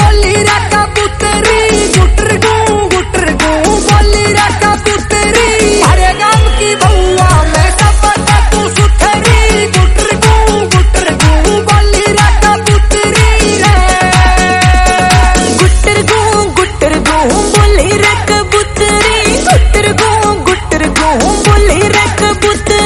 बोली रे कबूतरी गुटर गू बोली रे कबूतरी हरे गांव की बउआ मैं सब तू सुथरी गुटर गू बोली रे कबूतरी रे गुटर गू बोली रे कबूतरी गुटर गू बोली रे कबूतरी।